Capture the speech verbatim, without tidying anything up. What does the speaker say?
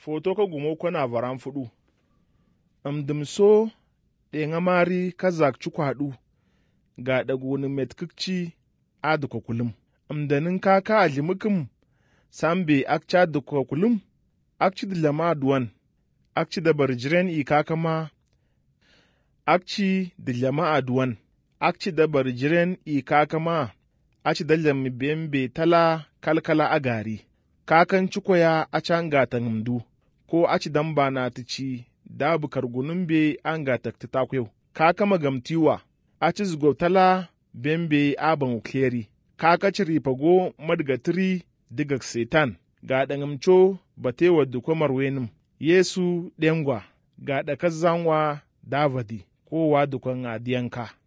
Foto ka gumo kwana varan fudu. Amdim so ɗe ngamari ka zak chukwaɗu ga ɗagoni metkikci a duka kulum. Amdanin ka ka alimukum sambe akcha duka kulum akci dilama duwan akci da barjiren i kakama akci dilama aduwan akci da barjiren i kakama aci da lami bembe tala kalkala a gari. Kakan cikoya a can gatan hamdu, ko aci dan ba na tici da bukar gunun be an gatak ta takwau. Kaka magamtiwa, aci zgo tala bembe aban ukleri. Kaka ci ripago madgatiri digak setan, ga ɗangamco batewa duko marwenim. Yesu ɗengwa, ga ɗakar zanwa davadi, kowa dukan adiyanka.